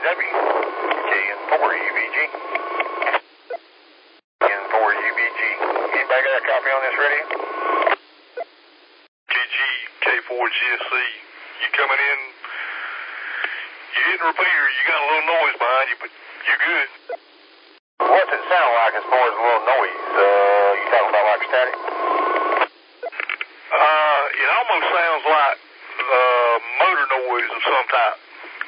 KN4 UVG. KN4 UVG. Anybody got a copy on this radio? KG, K4GSC. You coming in? You hitting repeater. You got a little noise behind you, but you good. What's it sound like as far as a little noise? You talking about like static? It almost sounds like motor noise of some type.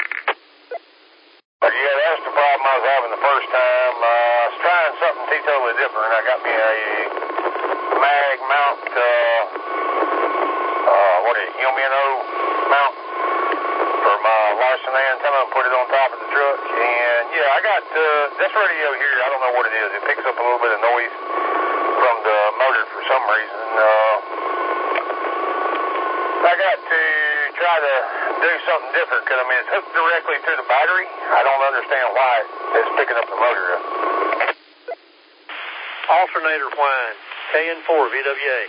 Yeah, that's the problem I was having the first time. I was trying something totally different. I got me a mag mount, Umino mount for my Larson antenna and put it on top of the truck. And yeah, I got this radio here, I don't know what it is. It picks up a little bit of noise from the motor for some reason. I got to try to do something different because, I mean, it's hooked directly to the battery. I don't understand why it's picking up the motor up. Alternator whine, KN4 VWA.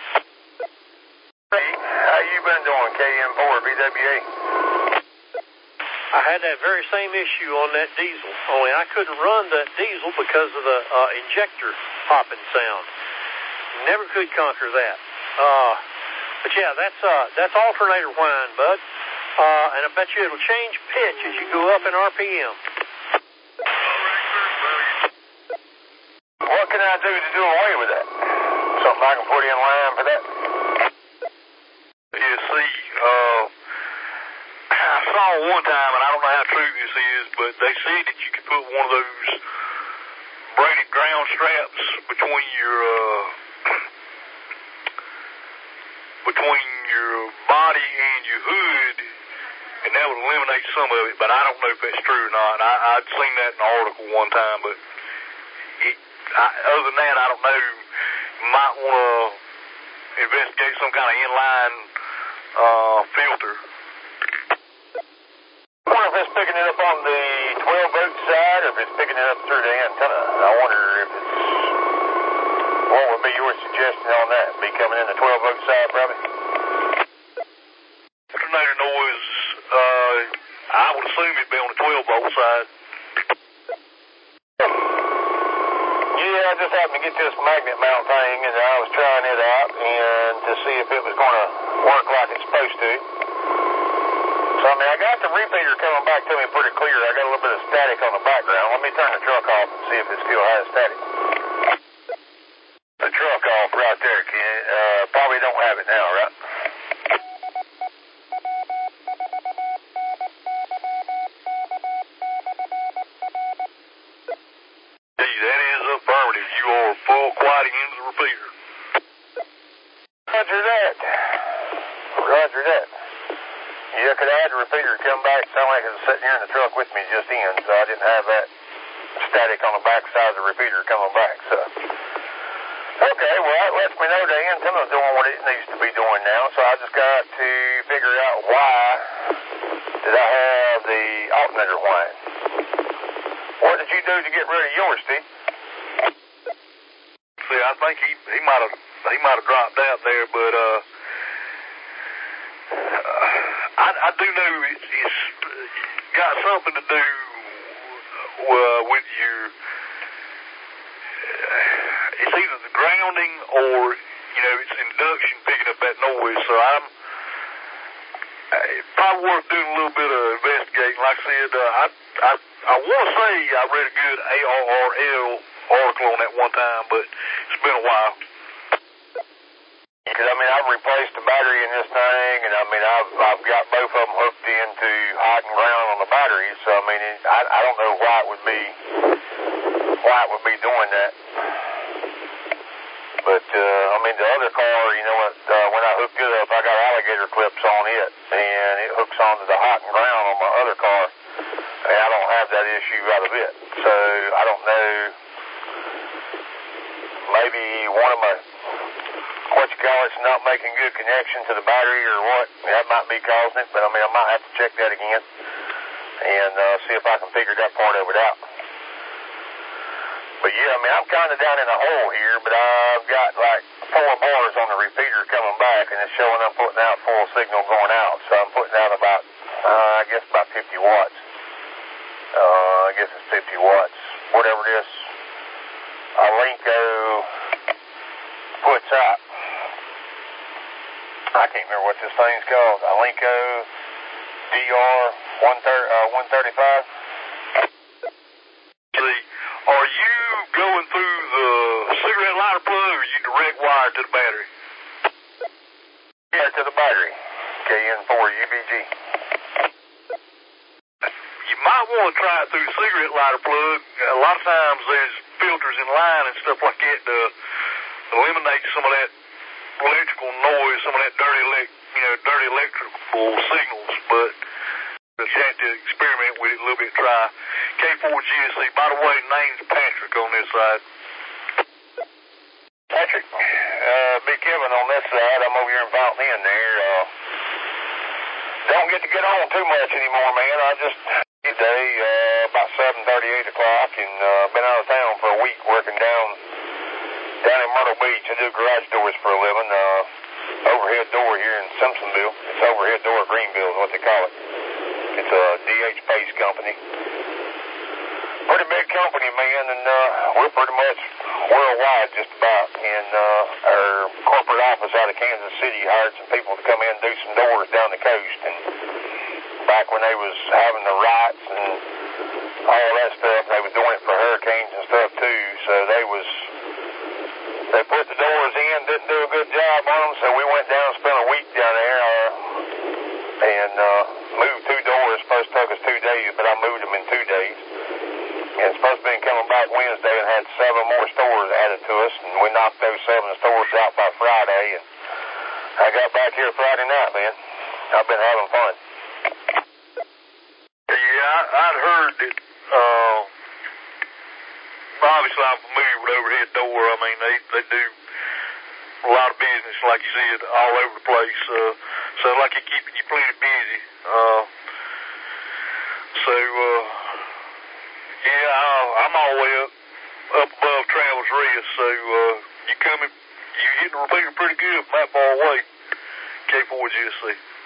Hey, how you been doing, KN4 VWA? I had that very same issue on that diesel, only I couldn't run that diesel because of the injector popping sound. Never could conquer that. But yeah, that's alternator whine, bud. And I bet you it'll change pitch as you go up in RPM. What can I do to do away with that? Something I can put in line for that? Yeah, see, I saw one time, and I don't know how true this is, but they said that you could put one of those braided ground straps between your body and your hood, and that would eliminate some of it, but I don't know if that's true or not. I'd seen that in an article one time, but other than that, I don't know. You might want to investigate some kind of inline filter. I wonder if it's picking it up on the 12-volt side or if it's picking it up through the antenna. I wonder if it's... What would be your suggestion on that? Be coming in the 12-volt side, probably? Alternator noise, I would assume it'd be on the 12-volt side. Yeah, I just happened to get this magnet mount thing, and I was trying it out and to see if it was going to work like it's supposed to. So, I mean, I got the repeater coming back to me pretty clear. I got a little bit of static on the background. Let me turn the truck off and see if it still has static. The truck off right there, Ken. Probably don't have it now, right? That is affirmative. You are full quieting into the repeater. Roger that. Roger that. Yeah, could I had the repeater come back? Sound like it was sitting here in the truck with me just in, so I didn't have that static on the back side of the repeater coming back, so. Okay, well, that lets me know the antenna's doing what it needs to be doing now, so I just got to figure out why did I have the alternator whine. What did you do to get rid of yours, Steve? See, I think he might have dropped out there, but I do know it's got something to do with your. It's either the grounding or it's induction picking up that noise. So it's probably worth doing a little bit of investigating. Like I said, I want to say I read a good ARRL article on that one time, but it's been a while. Because, I mean, I've replaced the battery in this thing, and, I mean, I've got both of them hooked into hot and ground on the battery, so, I mean, I don't know why it would be doing that. But, I mean, the other car, when I hooked it up, I got alligator clips on it, and it hooks onto the hot and ground on my other car, and I don't have that issue out of it. So, I don't know, maybe one of my, it's not making good connection to the battery or what. That might be causing it, but, I mean, I might have to check that again and see if I can figure that part of it out. But, yeah, I mean, I'm kind of down in a hole here, but I've got, like, 4 bars on the repeater coming back, and it's showing I'm putting out full signal going out. So I'm putting out about, I guess about 50 watts. I guess it's 50 watts, whatever this Alinco puts out. I can't remember what this thing's called. Alinco DR 135. See, are you going through the cigarette lighter plug, or are you direct wire to the battery? Yeah, to the battery. KN4 UVG. You might want to try it through the cigarette lighter plug. A lot of times there's filters in line and stuff like that to eliminate some of that electrical noise, some of that dirty electrical signals, but you have to experiment with it a little bit, try K4 GSC. By the way, name's Patrick on this side. Patrick, Big Kevin on this side. I'm over here in Fountain Inn there. Don't get to get on too much anymore, man. I just today about 7:30, 8 o'clock, and been out of town for a week working down in Myrtle Beach. I do garage doors for a living. Overhead door here in Simpsonville. It's overhead door Greenville is what they call it. It's a DH Pace company. Pretty big company, man, and we're pretty much worldwide just about. And our corporate office out of Kansas City hired some people to come in and do some doors down the coast. And back when they was having the riots and all that stuff, they was doing it for hurricanes and stuff too. So they put the doors in, didn't do a good job on them, so we went down and spent a week down there and moved 2 doors. First took us 2 days, but I moved them in 2 days. And it's supposed to be coming back Wednesday and had 7 more stores added to us, and we knocked those 7 stores out by Friday, and I got back here Friday night, man. I've been having fun. Yeah, I'd heard that, obviously I'm familiar with overhead door. I mean, they do a lot of business, like you said, all over the place. Sounds like it's keeping you plenty busy. Yeah, I'm all the way up above Travel's Rest, so you hitting the repeater pretty good from that far away. K4 GSC.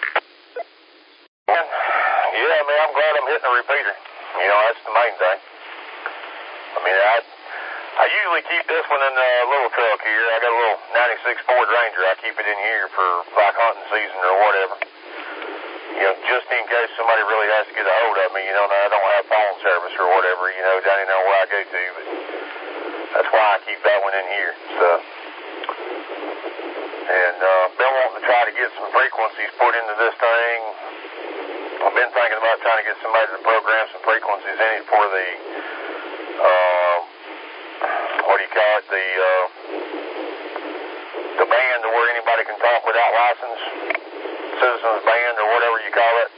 Yeah, man, I'm glad I'm hitting the repeater. You know, that's the main thing. I mean, I usually keep this one in the little truck here. I got a little 96 Ford Ranger. I keep it in here for like hunting season or whatever. You know, just in case somebody really has to get a hold of me, you know, I don't have phone service or whatever, you know, down there where I go to, but that's why I keep that one in here. So, and been wanting to try to get some frequencies put into this thing. I've been thinking about trying to get somebody to program some frequencies in it for the, what do you call it, the band to where anybody can talk without license. Citizens Band or whatever you call it.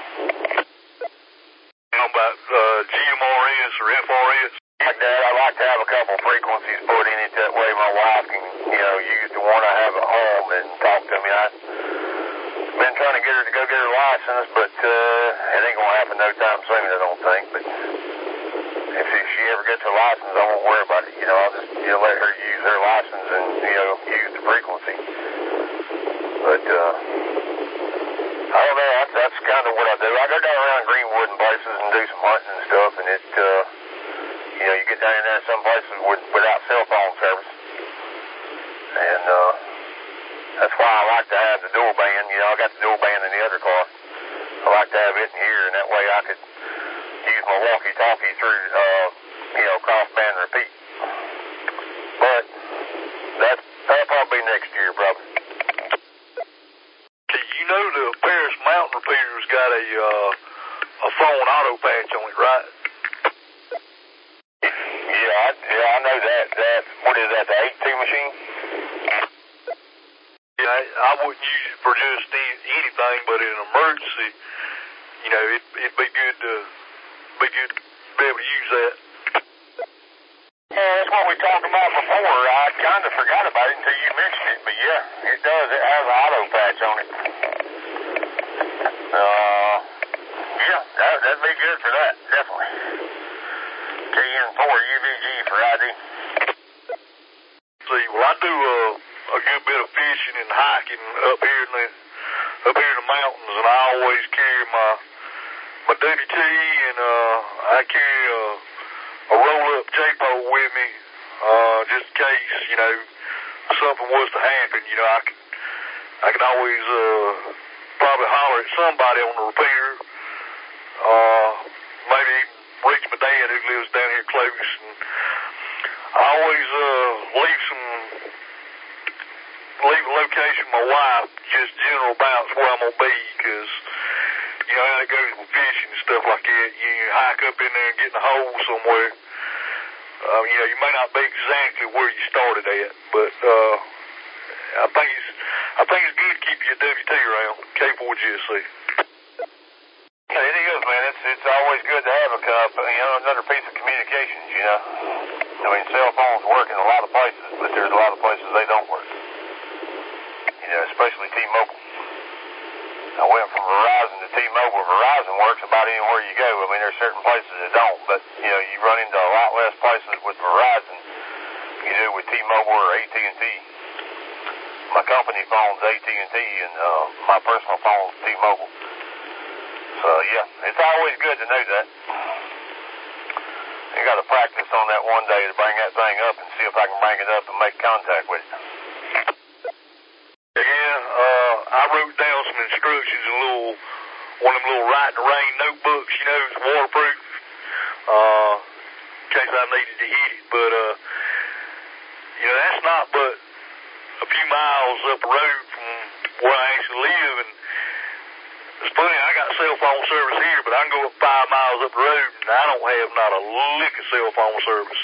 You know about GMRS or FRS? Like that, I like to have a couple frequencies put in it. That way my wife can, you know, use the one I have at home and talk to me. I've been trying to get her to go get her license, but it ain't going to happen no time soon, I don't think. But if she ever gets her license, I won't worry about it. You know, I'll just, you know, let her use her license and, you know, use the frequency. But, I don't know, that's kind of what I do. I go down around Greenwood and places and do some hunting and stuff, and it, you know, you get down in there some places without cell phone service. And, that's why I like to have the dual band. You know, I got the dual band in the other car. I like to have it in here, and that way I could use my walkie-talkie through, you know, cross-band repeat. But that'll probably be next year, probably. You know the Paris Mountain repeater's got a phone auto patch on it, right? Yeah, I know that. What is that, the 8-2 machine? Yeah, I wouldn't use it for just anything, but in an emergency, you know, it'd be good to be able to use that. Yeah, that's what we talked about before. I kind of forgot about it until you mentioned it, but yeah, it does. It has an auto patch on it. Yeah, that'd be good for that, definitely. KN4 UVG for ID. See, well, I do a good bit of fishing and hiking up here in the mountains, and I always carry my my WT, and I carry a roll-up J-pole with me, just in case, you know, something was to happen. You know, I can always probably holler at somebody on the repeater, maybe reach my dad who lives down here close. And I always leave a location with my wife, just general about where I'm going to be, because you know how it goes with fishing and stuff like that. You hike up in there and get in a hole somewhere. You know, you may not be exactly where you started at, but I think it's good to keep your WT around, K4GSC. It is, man. It's always good to have another piece of communications, you know. I mean, cell phones work in a lot of places, but there's a lot of places they don't work. You know, especially T-Mobile. I went from Verizon to T-Mobile. Verizon works about anywhere you go. I mean, there's certain places that don't, but, you know, you run into a lot less places with Verizon you do with T-Mobile or AT&T. My company phone's AT&T, and my personal phone's T-Mobile. So, yeah, it's always good to know that. You got to practice on that one day to bring that thing up and see if I can bring it up and make contact with it. Yeah, I wrote down some instructions in one of them little Ride in the Rain notebooks, you know, it's waterproof, in case I needed to hit it. But, you know, that's not but a few miles up the road from where I actually live. And it's funny, I got cell phone service here, but I can go up 5 miles up the road, and I don't have not a lick of cell phone service.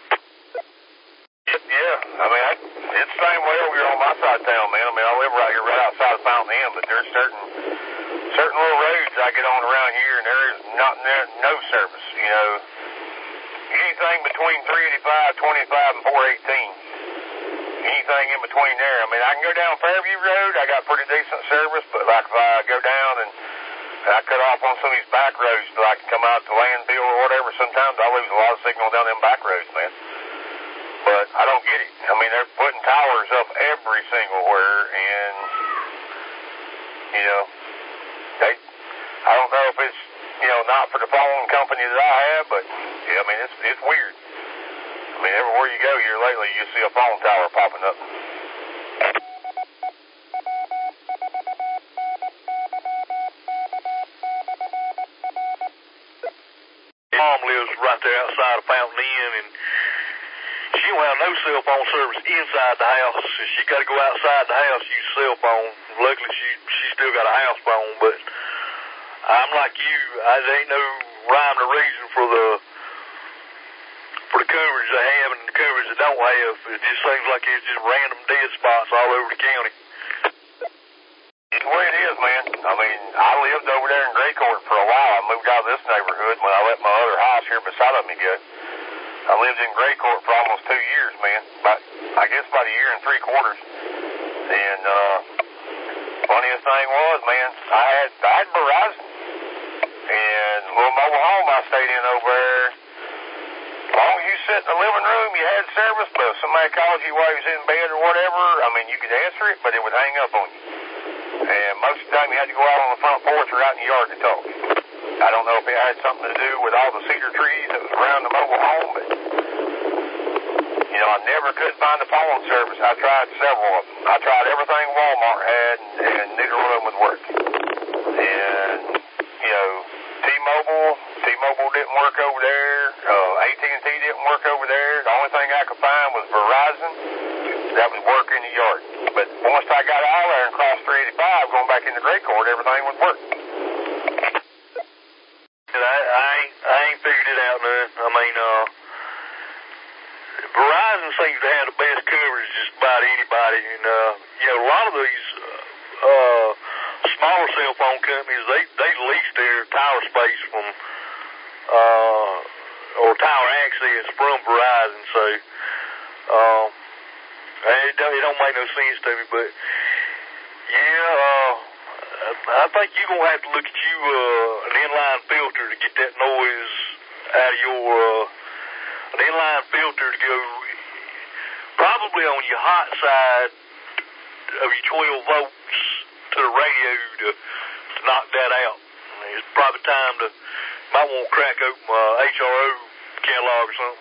Yeah, I mean, it's the same way over here on my side of town, man. I mean, I live right here, right outside of Fountain Inn, but there's certain little roads I get on around here, and there is no service, you know. Anything between 385, 25, and 418. Anything in between there. I mean, I can go down Fairview Road. I got pretty decent service, but like if I go down and I cut off on some of these back roads so I can come out to Landfill or whatever, sometimes I lose a lot of signal down them back roads, man. But I don't get it. I mean, they're putting towers up every single where, and, you know, I don't know if it's, you know, not for the phone company that I have, but, yeah, I mean, it's weird. I mean, everywhere you go here lately, you see a phone tower popping up. Mom lives right there outside of Fountain Inn, and she don't have no cell phone service inside the house. She got to go outside the house to use a cell phone. Luckily, she still got a house phone, but I'm like you. There ain't no rhyme or reason for the coverage they have and the coverage they don't have. It just seems like it's just random dead spots all over the county. It's the way it is, man. I mean, I lived over there in Gray Court for a while. I moved out of this neighborhood when I let my other house here beside of me go. I lived in Gray Court for almost 2 years, man. I guess about 1 year and 3 quarters. And funniest thing was, man, I had Verizon. And a little mobile home I stayed in over there. As long as you sit in the living room, you had service, but if somebody called you while you was in bed or whatever, I mean, you could answer it, but it would hang up on you. And most of the time you had to go out on the front porch or out in the yard to talk. I don't know if it had something to do with all the cedar trees that was around the mobile home, but, you know, I never could find the phone service. I tried several of them. I tried everything Walmart had, and neither one of them would work. And, you know, T-Mobile didn't work over there. AT&T didn't work over there. The only thing I could find was Verizon. That would work in the yard. But once I got out there and crossed 385, going back into Gray Court, everything would work. I ain't figured it out none. I mean, Verizon seems to have the best coverage just about anybody. And, you know, a lot of these smaller cell phone companies, they lease their tower space from, or tower access from Verizon. So, it don't make no sense to me. But, yeah, I think you're going to have to look at you an inline filter to get that noise out of your, an inline filter to go probably on your hot side of your 12 volts to the radio to knock that out. it's probably time to, might want to crack open HRO catalog or something.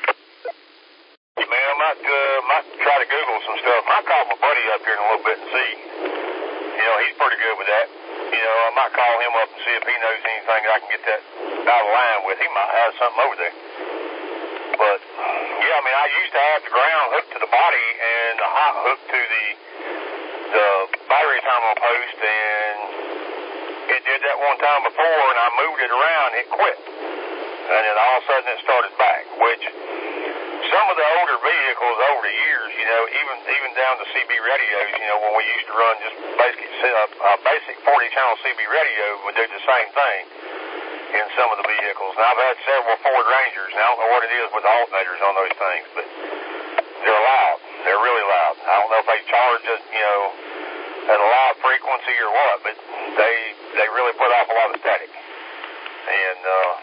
Man, I might try to Google some stuff. I might call my buddy up here in a little bit and see. You know, he's pretty good with that. You know, I might call him up and see if he knows anything that I can get that out of line with. He might have something over there. But, yeah, I mean, I used to have the ground hooked to the body and the hot hooked to the battery terminal post, and it did that one time before, and I moved it around, it quit. And then all of a sudden it started back, which some of the older vehicles over the years, you know, even down to CB radios, you know, when we used to run just a basic 40-channel CB radio would do the same thing in some of the vehicles. And I've had several Ford Rangers, and I don't know what it is with the alternators on those things, but they're loud. They're really loud. I don't know if they charge it, you know, at a loud frequency or what, but they really put off a lot of static. And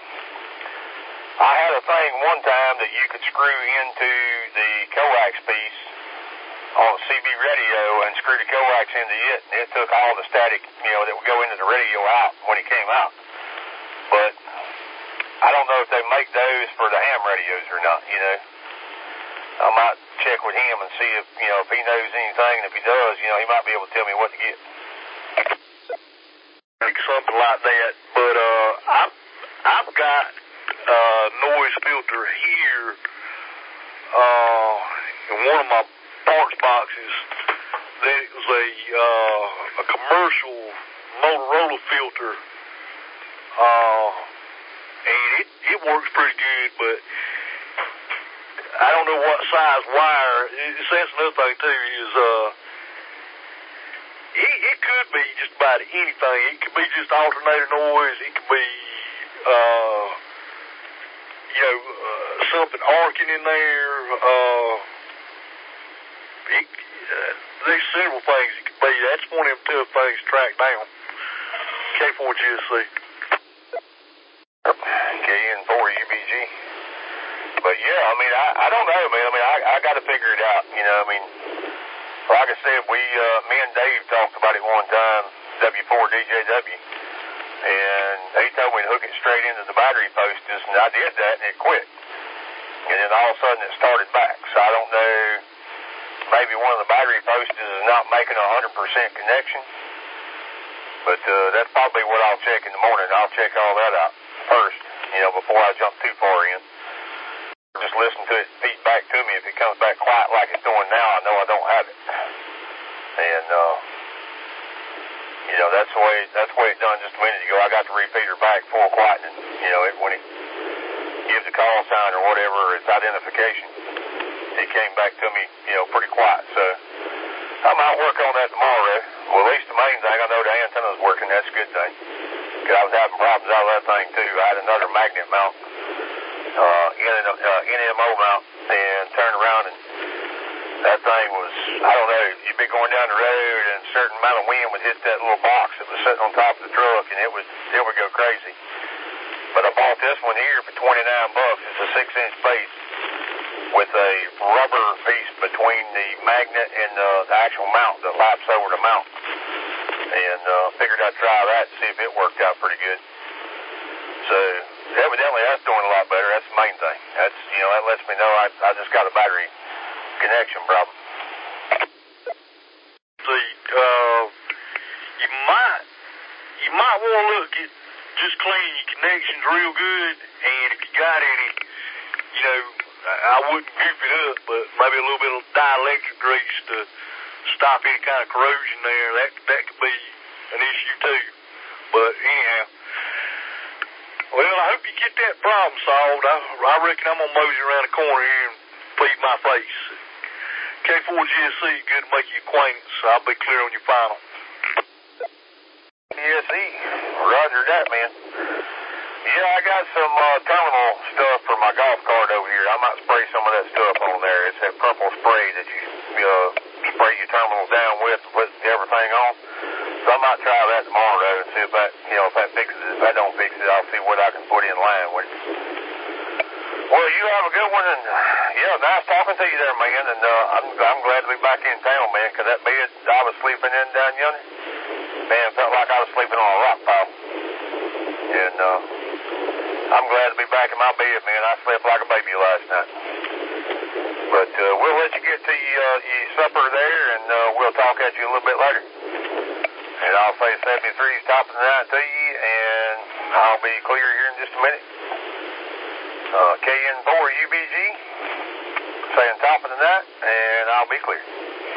I had a thing one time that you could screw into the coax piece on a CB radio and screw the coax into it, and it took all the static, you know, that would go into the radio out when it came out. But I don't know if they make those for the ham radios or not, you know. I might check with him and see if, you know, if he knows anything, and if he does, you know, he might be able to tell me what to get. Something like that, but I've got noise filter here in one of my parts boxes that was a commercial Motorola filter, and it works pretty good, but I don't know what size wire. That's another thing too is it could be just about anything. It could be just alternator noise. It could be something arcing in there. There's several things it could be. That's one of them tough things to track down. K4GSC. KN4 UBG. But yeah, I mean, I don't know, man. I mean, I got to figure it out. You know, I mean, like I said, me and Dave talked about it one time, W4DJW, and he told me to hook it straight into the battery posters, and I did that, and it quit. And then all of a sudden it started back. So I don't know, maybe one of the battery posters is not making 100% connection. But that's probably what I'll check in the morning. I'll check all that out first, you know, before I jump too far in. Just listen to it feed back to me. If it comes back quiet like it's doing now, I know I don't have it. And, you know, that's the way it done just a minute ago. I got the repeater back full quietening. You know, when it gives a call sign or whatever, its identification, it came back to me, you know, pretty quiet. So I might work on that tomorrow. Well, at least the main thing, I know the antenna's working. That's a good thing. Because I was having problems out of that thing, too. I had another magnet mount, NMO mount, and turned around, and that thing was, I don't know, you'd be going down the road, and a certain amount of wind would hit that little box that was sitting on top of the truck, and it would go crazy. But I bought this one here for $29. It's a 6-inch base with a rubber piece between the magnet and the actual mount that laps over the mount. And figured I'd try that and see if it worked out pretty good. So evidently that's doing a lot better. That's the main thing. That's, you know, that lets me know I just got a battery connection problem. See, you might want to look at just cleaning your connections real good, and if you got any, you know, I wouldn't goof it up, but maybe a little bit of dielectric grease to stop any kind of corrosion there. That could be an issue too. But anyhow, well, I hope you get that problem solved. I reckon I'm gonna mosey around the corner here and feed my face. K4GSC, good to make your acquaintance. I'll be clear on your final. GSE, roger that, man. Yeah, I got some terminal stuff for my golf cart over here. I might spray some of that stuff on there. It's that purple spray that you spray your terminals down with and put everything on. So I might try that tomorrow, though, and see if that, you know, if that fixes it. If that don't fix it, I'll see what I can put in line with it. Well, you have a good one, and yeah, nice talking to you there, man. And I'm glad to be back in town, man, because that bed I was sleeping in down yonder, man, felt like I was sleeping on a rock pile. I'm glad to be back in my bed, man. I slept like a baby last night. But we'll let you get to your supper there, and we'll talk at you a little bit later. And I'll say 73's top of the night to you, and I'll be clear here in just a minute. KN4 UBG saying top of the night, and I'll be clear.